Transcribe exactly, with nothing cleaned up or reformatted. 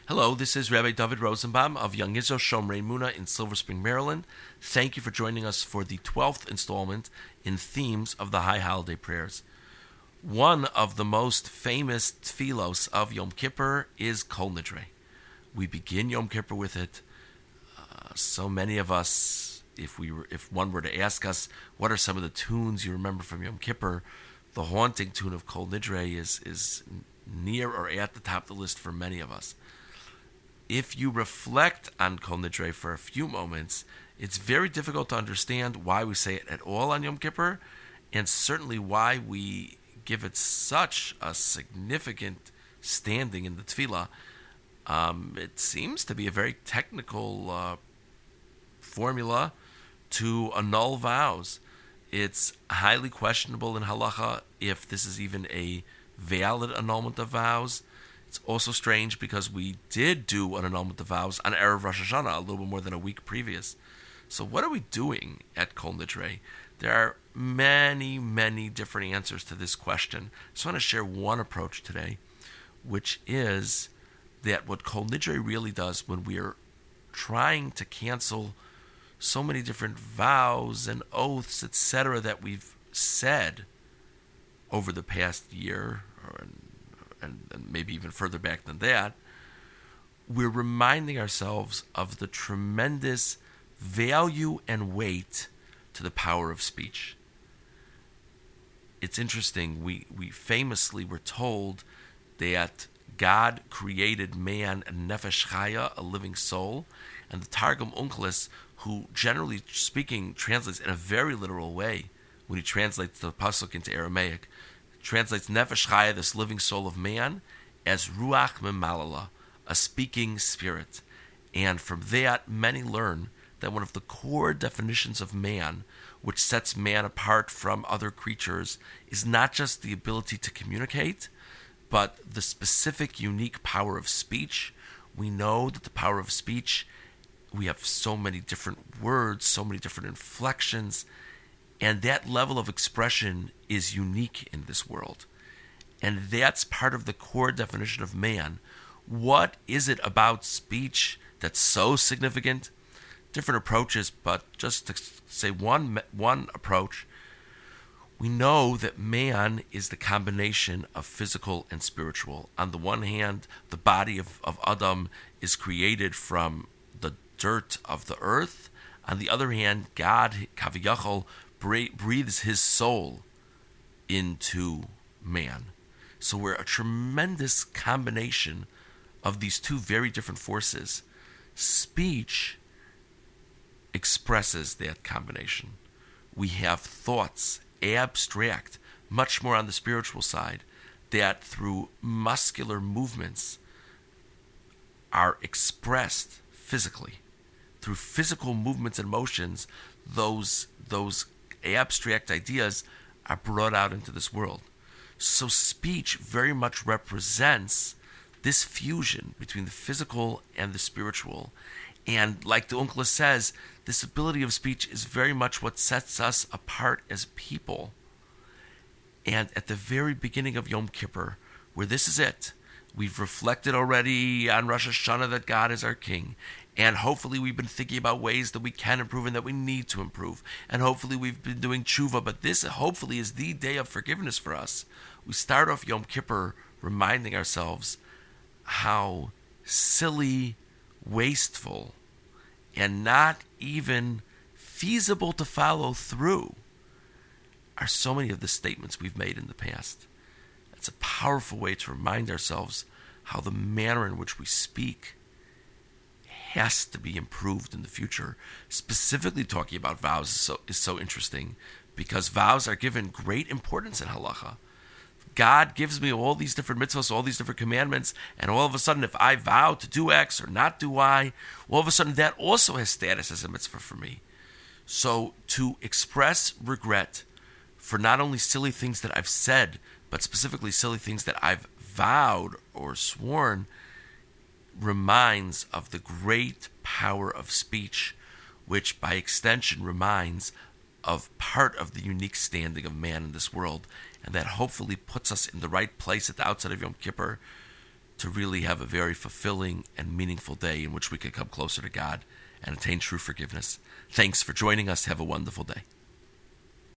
Hello, this is Rabbi David Rosenbaum of Young Israel Shomrei Muna in Silver Spring, Maryland. Thank you for joining us for the twelfth installment in Themes of the High Holiday Prayers. One of the most famous tefillos of Yom Kippur is Kol Nidre. We begin Yom Kippur with it. Uh, so many of us, if we were, if one were to ask us, what are some of the tunes you remember from Yom Kippur, the haunting tune of Kol Nidre is, is near or at the top of the list for many of us. If you reflect on Kol Nidre for a few moments, it's very difficult to understand why we say it at all on Yom Kippur, and certainly why we give it such a significant standing in the tefillah. Um, it seems to be a very technical uh, formula to annul vows. It's highly questionable in halacha if this is even a valid annulment of vows. It's also strange because we did do an annulment of vows on Erev Rosh Hashanah a little bit more than a week previous. So what are we doing at Kol Nidre? There are many, many different answers to this question. I just want to share one approach today, which is that what Kol Nidre really does when we are trying to cancel so many different vows and oaths, et cetera, that we've said over the past year, or And, and maybe even further back than that, we're reminding ourselves of the tremendous value and weight to the power of speech. It's interesting, we, we famously were told that God created man a nefesh chaya, a living soul, and the Targum Onkelos, who generally speaking translates in a very literal way when he translates the pasuk into Aramaic, translates nefesh chaya, this living soul of man, as ruach memalala, a speaking spirit. And from that, many learn that one of the core definitions of man, which sets man apart from other creatures, is not just the ability to communicate, but the specific, unique power of speech. We know that the power of speech, we have so many different words, so many different inflections, and that level of expression is unique in this world. And that's part of the core definition of man. What is it about speech that's so significant? Different approaches, but just to say one, one approach, we know that man is the combination of physical and spiritual. On the one hand, the body of, of Adam is created from the dirt of the earth. On the other hand, God, Kaviyachol, breathes his soul into man. So we're a tremendous combination of these two very different forces. Speech expresses that combination. We have thoughts, abstract, much more on the spiritual side, that through muscular movements are expressed physically. Through physical movements and motions, those those abstract ideas are brought out into this world. So speech very much represents this fusion between the physical and the spiritual. And like the Onkelos says, this ability of speech is very much what sets us apart as people. And at the very beginning of Yom Kippur, where this is it, we've reflected already on Rosh Hashanah that God is our King. And hopefully we've been thinking about ways that we can improve and that we need to improve. And hopefully we've been doing tshuva. But this hopefully is the day of forgiveness for us. We start off Yom Kippur reminding ourselves how silly, wasteful, and not even feasible to follow through are so many of the statements we've made in the past. It's a powerful way to remind ourselves how the manner in which we speak has to be improved in the future. Specifically talking about vows is so, is so interesting because vows are given great importance in halacha. God gives me all these different mitzvahs, all these different commandments, and all of a sudden if I vow to do X or not do Y, all of a sudden that also has status as a mitzvah for me. So to express regret for not only silly things that I've said, but specifically silly things that I've vowed or sworn, reminds of the great power of speech, which by extension reminds of part of the unique standing of man in this world, and that hopefully puts us in the right place at the outset of Yom Kippur to really have a very fulfilling and meaningful day in which we can come closer to God and attain true forgiveness. Thanks for joining us. Have a wonderful day.